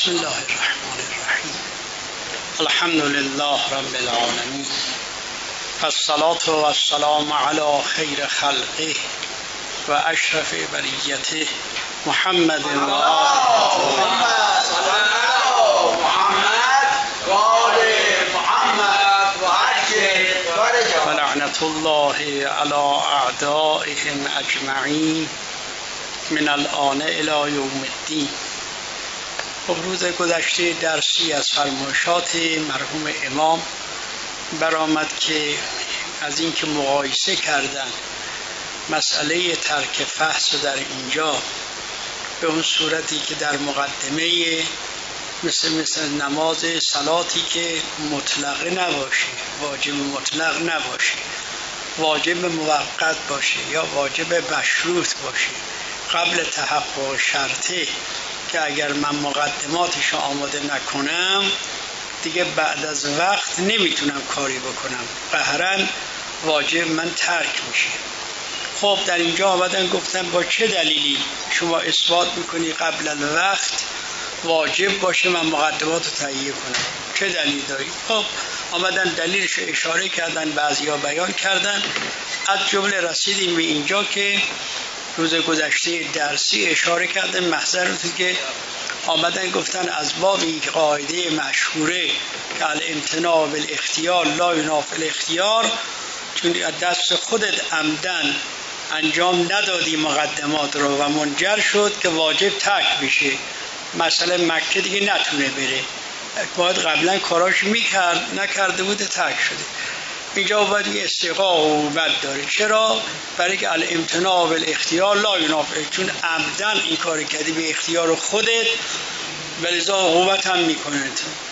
بسم الله الرحمن الرحیم. الحمد لله رب العالمین، الصلاة و السلام علی خیر خلقه و اشرف بریته محمد و لعنت الله علی اعدائهم اجمعین من الآن الی یوم الدین. خب روز گذشته درسی از فرمایشات مرحوم امام برآمد که از اینکه مقایسه کردن مسئله ترک فحش در اینجا به اون صورتی که در مقدمه مثل نماز صلاتی که مطلق نباشه، واجب مطلق نباشه، واجب موقت باشه یا واجب مشروط باشه قبل تحقق شرطه، که اگر من مقدماتش آماده نکنم دیگه بعد از وقت نمیتونم کاری بکنم، قهرا واجب من ترک میشه. خب در اینجا آمدن گفتن با چه دلیلی شما اثبات میکنی قبل الوقت واجب باشه من مقدمات رو تهیه کنم؟ چه دلیل داری؟ خب آمدن دلیلش اشاره کردن، بعضیا بیان کردن. از جمله رسیدیم به اینجا که روز گذشته درسی اشاره کردن محضرتی که آمدن گفتن از باب این قاعده مشهوره که الامتناع بالاختیار لا ینافی الاختیار، چون دست خودت عمدن انجام ندادی مقدمات رو و منجر شد که واجب ترک بشه، مثلا مکه دیگه نتونه بره، باید قبلا کاراش میکرد نکرده بود ترک شده. اینجا باید یه استحقاق و عقوبت داره. چرا؟ برای که الامتناع بالاختیار لا ینافی، چون عمدن این کار کردی به اختیار خودت ولذا عقوبت هم میکنه.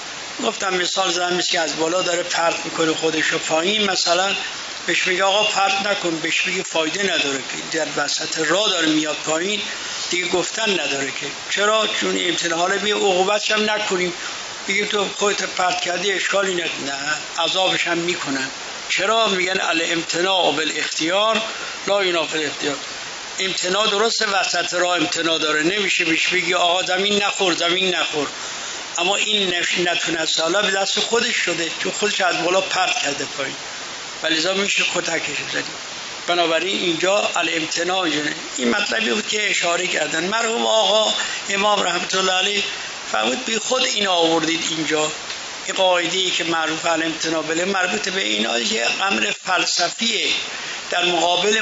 گفتم مثال زدم که از بالا داره پرت میکنه خودش رو پایین، مثلا بهش میگه آقا پرت نکن، بهش میگه فایده نداره که در وسط راه داره میاد پایین، دیگه گفتن نداره که. چرا؟ چون امتناع حالا بیا عقوبتش هم نکنیم، بگیم تو خودت پرت کردی اشکالی نه، عذابش هم میکنن. چرا؟ میگن الامتناع بالاختیار لا ینافی الاختیار. امتناع درسته وسط راه امتناع داره، نمیشه بهش بگی آقا زمین نخور، اما این نتونه سالا به دست خودش شده چون خودش از بالا پرت کرده پایین، ولذا میشه کتکش زدی. بنابراین اینجا الامتناع جنه. این مطلبی بود که اشاره کردن مرحوم آقا امام رحمت الله علیه. فرمود بی خود این آوردید اینجا، این قاعده‌ای که معروف الامتناع بله مربوط به اینا یه امر فلسفیه در مقابل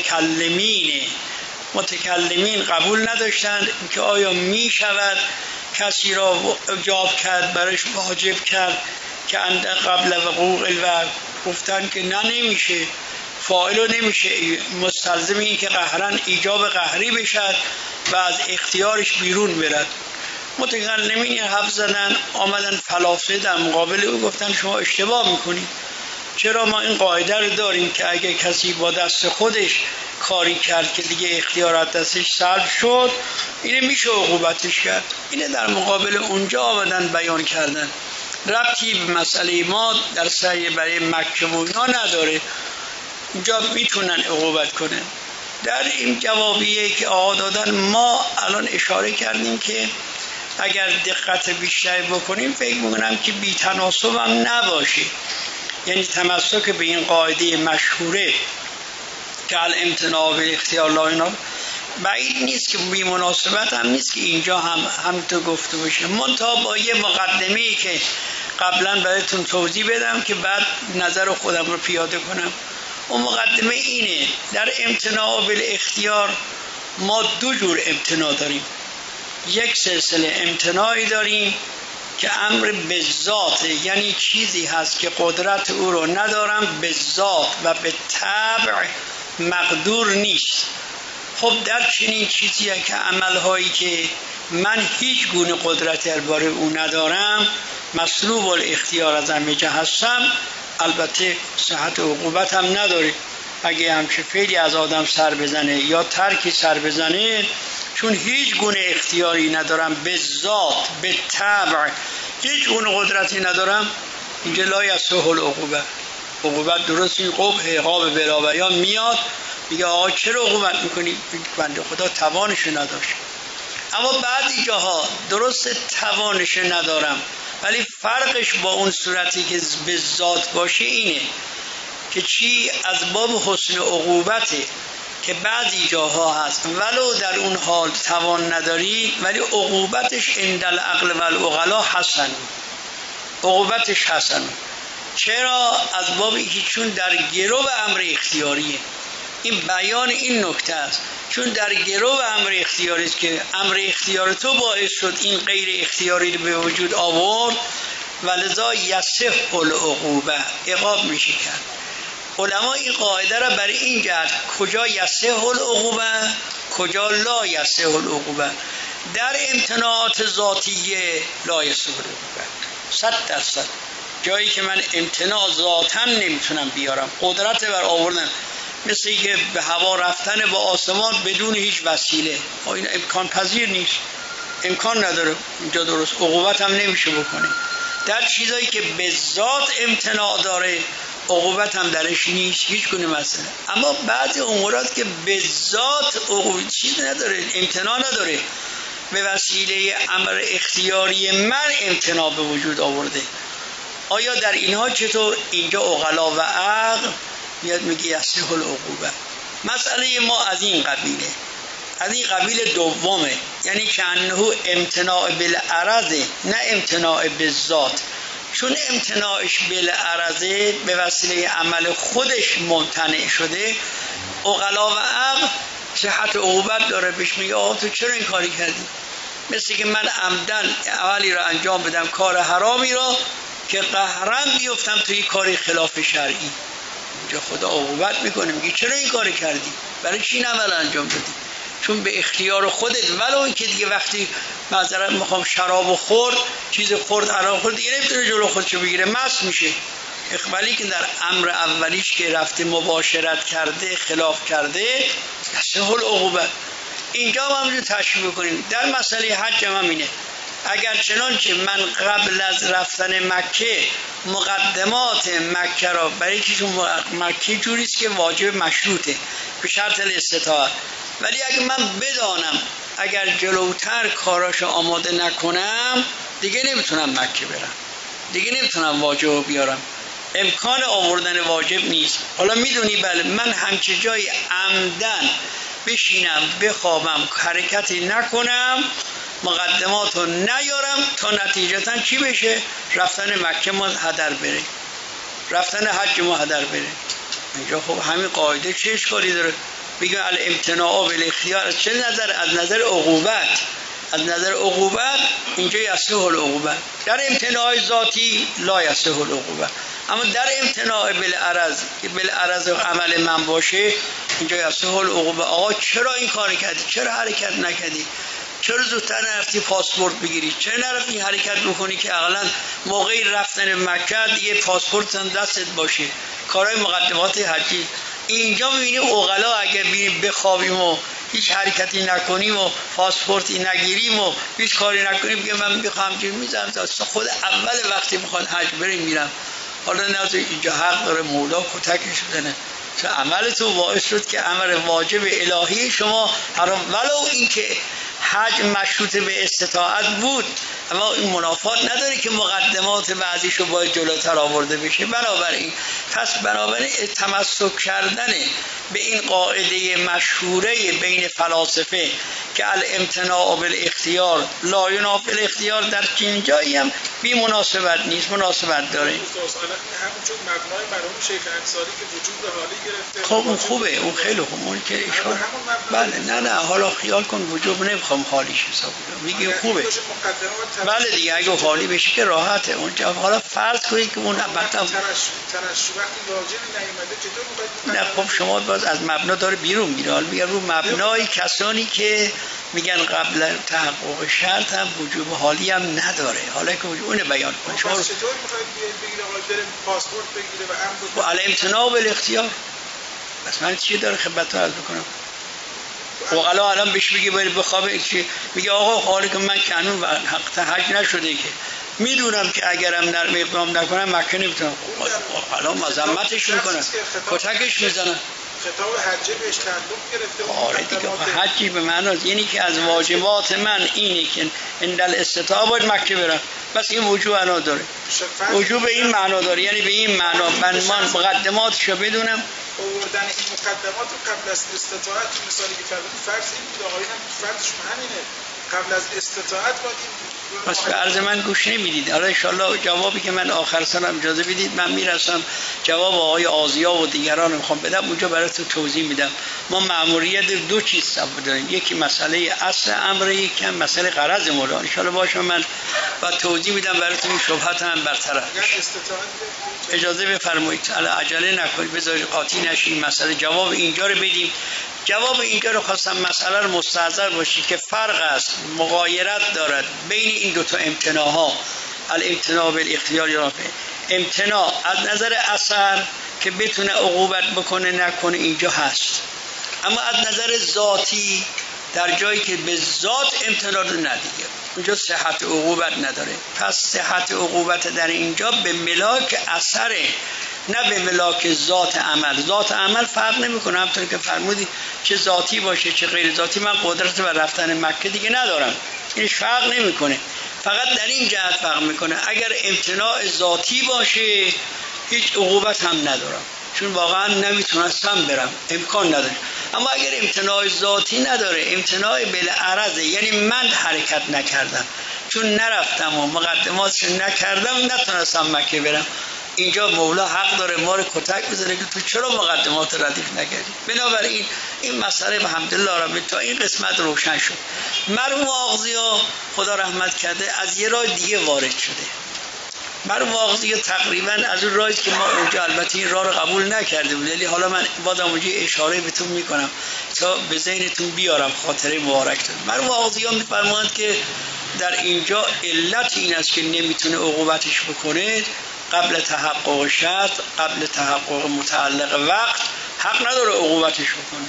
متکلمین قبول نداشتند که آیا می شود کسی را ایجاب کرد برایش واجب کرد که قبل وقوع الوقت، گفتن که نه نمیشه، فاعل نمیشه مستلزم این که قهرا ایجاب قهری بشد و از اختیارش بیرون برد. متکلمین حرف زدن، آمدن فلاسفه در مقابل او گفتن شما اشتباه میکنید. چرا؟ ما این قاعده رو داریم که اگه کسی با دست خودش کاری کرد که دیگه اختیارات دستش سلب شد اینه میشه عقوبتش کرد. اینه در مقابل اونجا آمدن بیان کردن، ربطی به مسئله ما در سعی برای مکه و اینا نداره، اینجا میتونن عقوبت کنن. در این جوابیه که آقا دادن ما الان اشاره کردیم که اگر دقت بیشتر بکنیم فکر میکنم که بی تناسب هم نباشه، یعنی تمسک به این قاعده مشهوره که الامتناع بالاختیار لا ینافی بعید نیست که بی مناسبت هم نیست که اینجا هم تو گفته باشه، منتها با یه مقدمه‌ای که قبلا براتون توضیح بدم که بعد نظر خودم رو پیاده کنم. اون مقدمه اینه در امتناع بالاختیار ما دو جور امتناع داریم. یک سلسله امتناعی داریم که امر به ذات، یعنی چیزی هست که قدرت او رو ندارم به ذات و به طبع مقدور نیست. خب در چنین چیزیه که عملهایی که من هیچ گونه قدرت درباره او ندارم مسلوب الاختیار از همه جا هستم، البته صحت عقوبت هم نداره اگه همچه فعلی از آدم سر بزنه یا ترکی سر بزنه، چون هیچ گونه اختیاری ندارم به ذات به طبع هیچ گونه قدرتی ندارم، اینجا لا یصح عقوبت درست این قبح عقاب بلا بیان میاد، میگه آقا چرا عقوبت میکنی؟ بنده خدا توانش نداشت. اما بعضی جاها درست توانش ندارم، ولی فرقش با اون صورتی که به ذات باشه اینه که چی از باب حسن عقوبته که بعضی جاها هست ولو در اون حال توان نداری ولی عقوبتش عند العقل و العقلا حسن، عقوبتش حسن. چرا؟ از باب اینکه چون در گرو امر اختیاریه. این بیان این نکته است، چون در گرو امر اختیاری است که امر اختیار تو باعث شد این غیر اختیاری رو به وجود آورد، ولذا یصح العقوبه، عقاب میشه کرد. علما این قاعده را برای این جهت کجا یصح العقوبه کجا لا یصح العقوبه، در امتناعات ذاتیه لا یصح العقوبه 100%. جایی که من امتناع ذاتاً نمیتونم بیارم، قدرت بر آوردن، مثل اینکه به هوا رفتن با آسمان بدون هیچ وسیله، این امکان پذیر نیست، امکان نداره اینجا، درست عقوبت هم نمیشه بکنه. در چیزایی که به ذات امتناع داره عقوبت هم درش نیست، هیچ گونه مسئله. اما بعضی امورات که به ذات عقوبت چیز نداره، امتناع نداره، به وسیله امر اختیاری من امتناع به وجود آورده، آیا در اینها چطور؟ اینجا عقلا و عقل میاد میگه یصح العقوبه. مسئله ما از این قبیله، از این قبیل دومه، یعنی که انه امتناع بالعرض نه امتناع بالذات، چون امتناعش بالعرض به وسیله عمل خودش ممتنع شده، عقلا و عقل صحت عقوبت داره، بهش میگه آقا تو چرا این کاری کردی؟ مثل که من عمدن عملی را انجام بدم، کار حرامی را که قهرن بیفتم توی کاری خلاف شرعی، اینجا خدا عقوبت میکنه، میگه چرا این کار کردی؟ برای چی این عمل انجام دادی؟ چون به اختیار خودت، ولو اینکه دیگه وقتی معذرت میخوام شراب خورد، چیز خورد، حرام خورد، دیگه نمیتونه جلو خودشو بگیره، مست میشه. ولی که در امر اولیش که رفته مباشرت کرده، خلاف کرده، یصح العقوبه. اینجا ما همینجور تشریح بکنیم. در مسئله حج هم اینه، اگر چنانچه من قبل از رفتن مکه مقدمات مکه را، برای که مکه جوریست که واجب مشروطه به شرط الاستطاعت، ولی اگر من بدانم اگر جلوتر کاراشو آماده نکنم دیگه نمیتونم مکه برم، دیگه نمیتونم واجب بیارم، امکان آوردن واجب نیست. حالا میدونی بله، من همچه جای عمدن بشینم بخوابم حرکتی نکنم، مقدمات رو نیارم تا نتیجتا چی بشه؟ رفتن مکه ما هدر بره، رفتن حج ما هدر بره. اینجا خب همین قاعده چه اشکالی داره؟ بگیم الامتناع بالاختیار از چه نظر؟ از نظر عقوبت. از نظر عقوبت اینجا یصح العقوبه. در امتناع ذاتی لا یصح العقوبه، اما در امتناع بالعرض که بالعرض عمل من باشه اینجا یصح العقوبه. آقا چرا این کار کردی؟ چرا حرکت نکردی؟ چرا زودتر نرفتی پاسپورت بگیری؟ چرا نرفتی این حرکت بکنی که اقلا موقعی رفتن مکه یه پاسپورت هم دستت باشه؟ کارهای مقدمات حجی. اینجا میبینیم عقلا اگر بریم بخوابیم و هیچ حرکتی نکنیم و پاسپورتی نگیریم و هیچ کاری نکنیم، بگم من میخوام که میذارم تا خود اول وقتی میخواد حج بریم میرم، حالا نه اینجا حق داره مولا کتکش بزنه، چون عمل تو باعث شد که امر واجب الهی شما حرام، ولو اینکه حج مشروط به استطاعت بود، اما این منافات نداره که مقدمات بعضیشو باید جلوتر آورده بشه. بنابراین تمسک کردن به این قاعده مشهوره بین فلاسفه که الامتناع بالاختیار لا ینافی الاختیار در چنین جایی هم بی مناسبت نیست، مناسبت داره. همونجور مبنای برای اون شیخ انصاری که وجود حالی گرفته، خب اون خوبه، اون خیلی خوبه، اون که ایشون بله نه حالا خیال کن وجوب نمیخوام حالیش حساب کنم، میگه خوبه بله دیگه، اگه حالی بشه که راحته اونجا. حالا فرض کنید که اون مثلا تنشع وقتی واجب نیامده چطور نه، خب شما باز از مبنا داره بیرون میره. حالا میگه رو مبنای کسانی که میگن قبل تحقق شرط هم وجوب حالی هم نداره، حالا که اون بیان کنه. شما چطور میخواید بگیره آقا بره پاسپورت بگیره و امر الامتناع بالاختیار؟ بس من چی داره خدمتتون عرض بکنم؟ عقلا الان بهش بگی بری بخوابه، میگه آقا حالی که من قانون حق حج نشده که میدونم که اگرم نرم اقدام نکنم مکه نمیتونم، عقلا مذمتش میکنن، کتکش میزنن. خطاب حجه بهش تعلق گرفته بود. آره دیگه حجی به معنی یعنی که از واجبات من اینه که ان الاستطاعه باید مکه برم، بس این وجوب انا داره، وجوب این معنا داره، یعنی به این معنا من مقدماتشو بدونم. آوردن این مقدمات رو قبل از استطاعت، مثالی که فرمودید فرض این بود، آقایون هم فرضشون همینه، قبل از استطاعت باید این پس به عرض من گوش نمیدید. حالا انشالله جوابی که من آخر سالم اجازه بدید من میرسم جواب آقای آزیا و دیگران میخوام بدم اونجا براتون توضیح میدم. ما مأموریت دو چیز داریم، یکی مسئله اصل امر، یکی مسئله غرض مولا. انشالله باشه من بعد توضیح میدم براتون این شبهات هم برطرف. اجازه بفرمایید عجله نکنید، بذارید قاطی نشین مسئله. جواب اینجا رو بدیم. جواب اینجا رو خواستم مسئله رو مستحضر باشید که فرق است، مغایرت دارد بین این دو تا امتناعها، الامتناع بالاختیار یا امتناع از نظر اثر که بتونه عقوبت بکنه نکنه اینجا هست، اما از نظر ذاتی در جایی که به ذات امتناع رو ندیگه اونجا صحت عقوبت نداره. پس صحت عقوبت در اینجا به ملاک اثره، نه به ملاک ذات عمل. ذات عمل فرق نمیکنه، همونطور که فرمودید چه ذاتی باشه چه غیر ذاتی، من قدرت بر رفتن مکه دیگه ندارم، این فرق نمیکنه. فقط در این جهت فرق میکنه اگر امتناع ذاتی باشه هیچ عقوبت هم ندارم، چون واقعا نمیتونستم برم، امکان نداره. اما اگر امتناع ذاتی نداره، امتناع بالعرضه، یعنی من حرکت نکردم، چون نرفتم و مقدماتش نکردم نتونستم مکه برم، اینجا مولا حق داره ما رو کتک بزنه که تو چرا مقدمات ردیف نکردی. بنابراین این مسئله الحمدلله رب تا این قسمت روشن شد. مرحوم آغازیا خدا رحمت کرده از یه راه دیگه وارد شده. مرحوم آغازیا تقریبا از اون راهی که ما اونجا البته این راه رو قبول نکرده بود، ولی حالا من بازم اونجا اشاره بهتون میکنم تا به ذهنتون بیارم خاطره مبارک داره. مرحوم آغازیا میفرمایند که در اینجا علت این است که نمیتونه عقوبتش بکنه قبل تحقق شرط، قبل تحقق متعلق وقت حق نداره عقوبتش بکنه.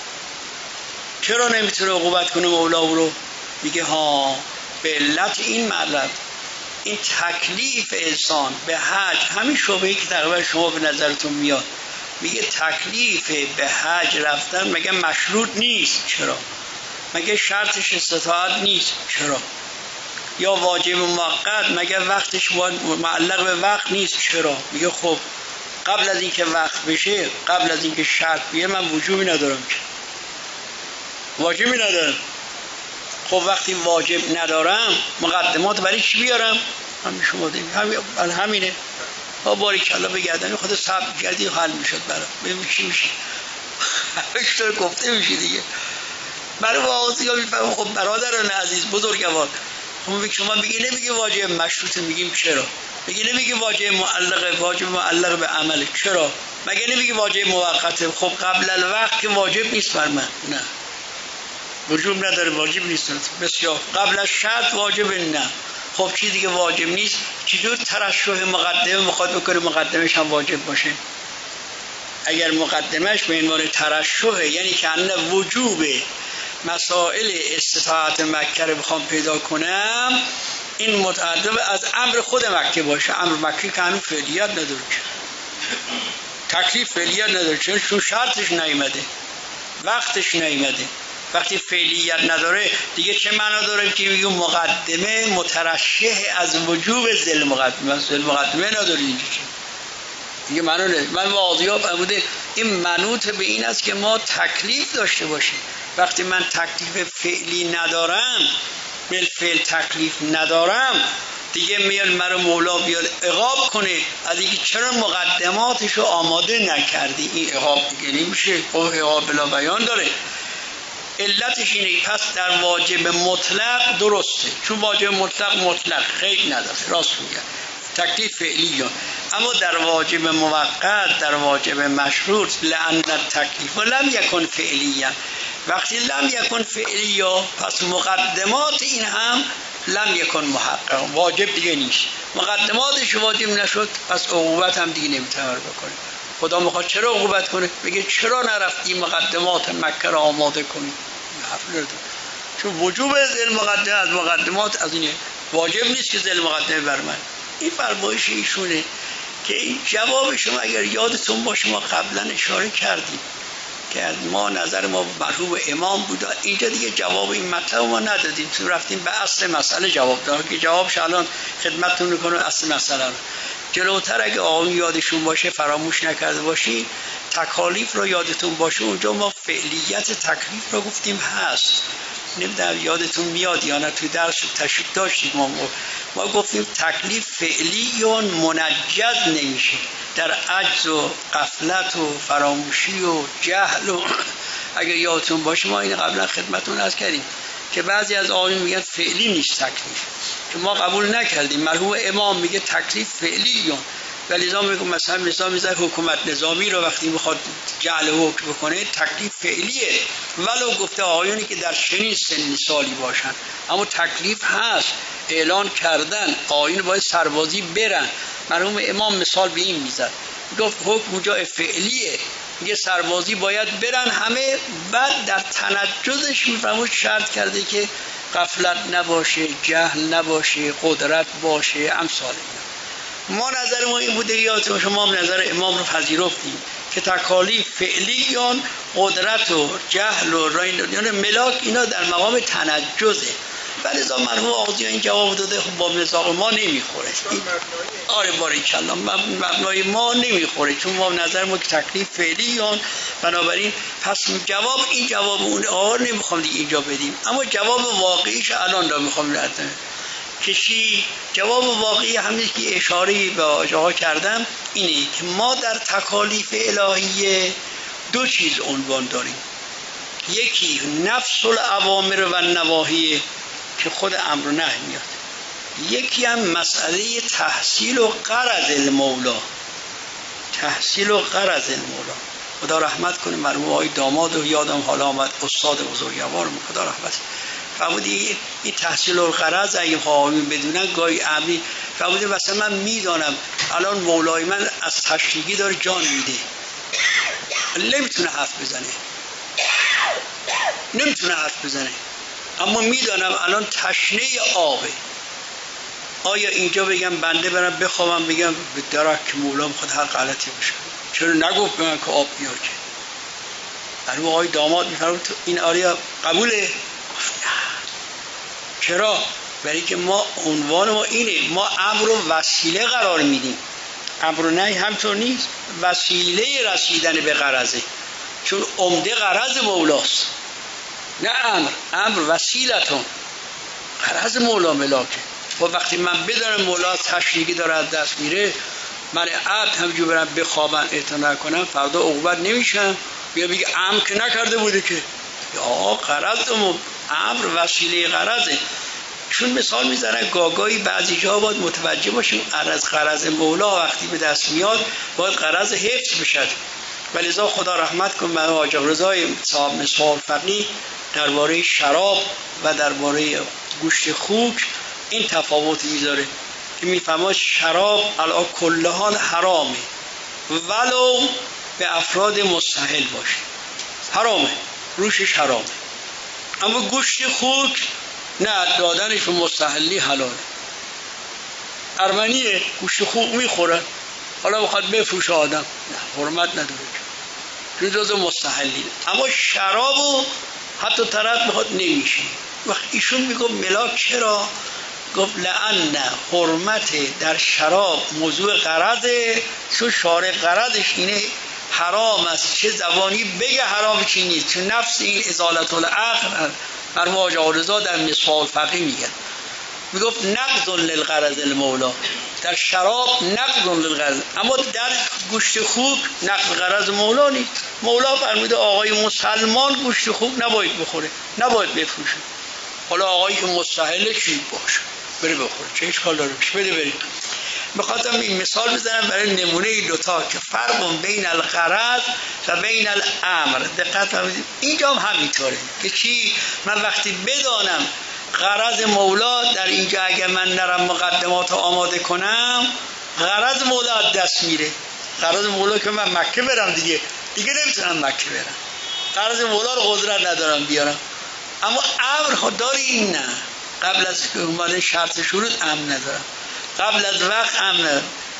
چرا نمیتونه عقوبت کنه مولا او رو؟ میگه ها به علت این مطلب، این تکلیف انسان به حج، همین شبهه‌ای که تقریبا شما به نظرتون میاد، میگه تکلیف به حج رفتن مگه مشروط نیست؟ چرا؟ مگه شرطش استطاعت نیست؟ چرا؟ یا واجب موقت مگه وقتش معلق به وقت نیست؟ چرا؟ میگه خب قبل از اینکه وقت بشه، قبل از اینکه شرط بیه، من وجوبی ندارم که واجبی ندارم. خب وقتی واجب ندارم مقدمات برای چی بیارم؟ همین شما دیم همینه. با باریکلا بگردن خود صبر گردی حل میشد برام، ببین چی میشه. همینطور گفته میشه دیگه. برای واقعی ها میفهمم. خب برادران عزیز بزرگوار، خب شما نمیگه واجب مشروطه، میگیم چرا؟ میگه نمیگه واجب معلق به عمله، چرا؟ مگه نمیگه واجب موقته؟ خب قبل الوقت که واجب نیست بر من، نه وجوب نداره، واجب نیست. بسیار قبل از شرط واجب نه. خب چی دیگه واجب نیست؟ چجور ترشح مقدمه میخواد بکنه مقدمش هم واجب باشه؟ اگر مقدمش به عنوان ترشح، یعنی که انه وجوب مسائل استطاعت مکه رو بخوام پیدا کنم، این متعلق از امر خود مکه باشه. امر مکه که هنوز فعلیت نداره، تکلیف فعلیت نداره، چون شرطش نیامده، وقتش نیامده. وقتی فعلیت نداره دیگه چه معنا داره که میگم مقدمه مترشح از وجوب ذل مقدمه؟ ذل مقدمه نداره اینجا دیگه معنا نداره. من واضحا فرموده این منوط به این است که ما تکلیف داشته باشیم. وقتی من تکلیف فعلی ندارم، بالفعل تکلیف ندارم، دیگه میاد مرا مولا بیاد عقاب کنه از اینکه چرا مقدماتشو آماده نکردی. این عقاب دیگه نمیشه، خب عقاب بلا بیان داره. علتش اینه. پس در واجب مطلق درسته، چون واجب مطلق خیلی نداره، راست میگه، تکلیف فعلی ها. اما در واجب موقت، در واجب مشروط، لأن التکلیف لم یکن فعلیا، وقتی لم یکن فعلیا پس مقدمات این هم لم یکن محقق، واجب دیگه نیست. مقدماتش واجب نشد پس عقوبت هم دیگه نمیتونه بکنه. خدا میخواد چرا عقوبت کنه؟ بگه چرا نرفتی مقدمات مکه را آماده کنی؟ چون وجوب ذل مقدمه از مقدمات از اینه، واجب نیست که ذل مقدمه بر من. این فرمایش ایشونه که این جواب شما اگر یادتون باشه ما قبلا اشاره کردیم. که ما نظر ما مرحوم امام بود. اینجا دیگه جواب این مطلب ما ندادیم، تو رفتیم به اصل مسئله جواب داد که جوابش الان خدمتتون میکنم. اصل مسئله رو جلوتر اگه آقایون یادشون باشه فراموش نکرده باشی، تکالیف رو یادتون باشه، اونجا ما فعلیت تکلیف رو گفتیم هست. نمیدونم یادتون میاد یا نه، تو درس تشریح داشتیم ما گفتیم تکلیف فعلی یا منجز نمیشه در عجز و غفلت و فراموشی و جهل و اگه یادتون باشه ما این قبلا خدمتتون عرض کردیم که بعضی از آقایون میگن فعلی نیست تکلیف، که ما قبول نکردیم. مرحوم امام میگه تکلیف فعلی، ولی لذا میگم مثلا میذاره حکومت نظامی رو وقتی میخواد جعل حکم بکنه تکلیف فعلیه، ولو گفته آقایونی که در چنین سنی سالی باشن، اما تکلیف هست، اعلان کردن آقایون باید سربازی برن. مرحوم امام مثال به این میزد، گفت حکم اونجا فعلیه، میگه سربازی باید برن همه، بعد در تنجزش میفرمود شرط کرده که غفلت نباشه، جهل نباشه، قدرت باشه، امثال ما نظر ما این بوده. یادتون شما هم نظر امام رو پذیرفتیم که تکالیف فعلیان قدرت و جهل و یعنی ملاک اینا در مقام تنجزه، ولی ازا مرحوم آقای این جواب داده خب با مزاق ما نمیخوره. آره باریکلا مبنای ما نمیخوره، چون ما نظر ما که تکلیف فعلیان، بنابراین پس جواب این جواب اون آقا نمیخوام دیگه اینجا بدیم، اما جواب واقعیش الان را میخوام ردم کشی. جواب واقعی همین که اشاره به آقا کردم اینه که ما در تکالیف الهیه دو چیز عنوان داریم، یکی نفس الاوامر و نواهی که خود امر و نهی میاد، یکی هم مسئله تحصیل و غرض المولا. تحصیل و غرض المولا، خدا رحمت کنه مرحوم آقای داماد و یادم حالا آمد استاد بزرگوار، خدا رحمت فرمودی این تحصیل و غرض اگه خواهیم بدونن گاهی عملی فرمودی مثلا من میدانم الان مولای من از تشنگی داره جان میده، نمیتونه حرف بزنه، اما میدانم الان تشنه آبه، آیا اینجا بگم بنده برم بخوابم بگم به درک که مولا میخواد هر غلطی باشه، چرا نگفت به من که آب میاد؟ که برای آقای داماد میفرمود این آریا قبوله؟ چرا؟ برای که ما عنوان ما اینه، ما امر رو وسیله قرار میدیم، امر و نهی همطور نیست، وسیله رسیدن به غرضه، چون عمده غرض مولاست، نه امر وسیلتون، غرض مولا ملاکه. و وقتی من بدانم مولا تشریگی داره از دست میره، من عبد همجور برم بخوابم اعتنا کنم فردا عقوبت نمیشم، بگه امر که نکرده بوده که یا غرض امر وسیله غرضه. چون مثال میزنن گاگایی بعضی جا باید متوجه باشیم غرض مولا وقتی به دست میاد باید غرض حفظ بشد، ولذا خدا رحمت کنه من حاج رضای صاحب مسوال فقیه درباره شراب و درباره گوشت خوک این تفاوت میذاره که میفهمه شراب علی کل حال حرامه ولو به افراد مستحل باشه، حرامه، روشش حرامه، اما گوشت خوک نه، دادنش به مستحلی حلاله. ارمنیه گوشت خوک میخورن، حالا بخواد بفروشه آدم نه، حرمت نداره چون جزء مستحلی، اما شرابو حتی طرف میخواد نمیشه. وقت ایشون میگه ملاک چرا؟ گفت لعن حرمت در شراب موضوع غرضه، چون شارع غرضش اینه حرام است، چه زبانی بگه حرام چی نیست، چون نفس این ازالت العقل مرحوم حاج رضا در مسوال فقیه میگن، میگفت نقض للغرض المولا، در شراب نقض للغرض، اما در گوشت خوک نقض غرض مولا نیست. مولا فرموده آقای مسلمان گوشت خوک نباید بخوره، نباید بفروشه، حالا آقایی که مستحل چی باشه بره بخوره، چه اشکال داره، بده بریم. میخواستم این مثال بزنم برای نمونه این دوتا که فرق بین الغرض و بین الامر. دقت فرمودید اینجا هم همینطوره که چی؟ من وقتی بدانم غرض مولا در اینجا اگه من نرم مقدمات آماده کنم غرض مولا از دست میره. غرض مولا که من مکه برم دیگه نمیتونم مکه برم، غرض مولا رو قدرت ندارم بیارم، اما امر داری نه، قبل از که اومده شرط شروط امر ندارم، قبل از وقت امر ندارم،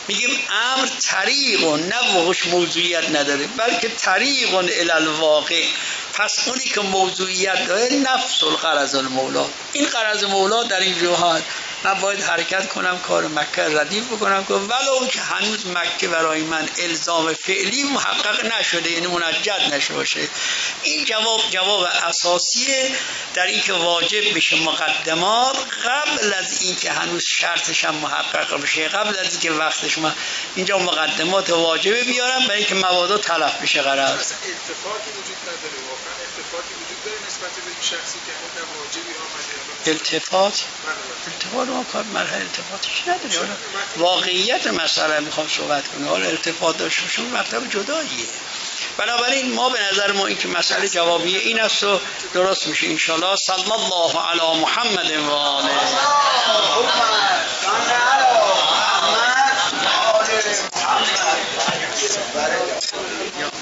میگیم امر طریق و نه وقوش موضوعیت نداره بلکه طریق الی الواقع. پس اونی که موضوعیت داره نفس الغرض المولا. این غرض مولا در این جهات من باید حرکت کنم، کار مکه ردیف بکنم که ولو که هنوز مکه برای من الزام فعلی محقق نشده، یعنی منجد نشه باشه. این جواب اساسیه در این که واجب بشه مقدمات قبل از این که هنوز شرطش هم محقق بشه، قبل از این که وقتش ما اینجا مقدمات واجبه بیارم برای اینکه مبادا تلف بشه قرار. اصلا التفاتی وجود نداره، واقعا التفاتی وجود داره نسبت به این شخصی که همون واجبی آمده. التفات ما کار مرحله التفاتش نداره. واقعیت مسئله میخوام صحبت کنم. حالا التفات داشتشون مطلب جداییه. بنابراین ما به نظر ما این که مسئله جوابیه این است و درست میشه انشالله. صلی الله علی محمد و آله.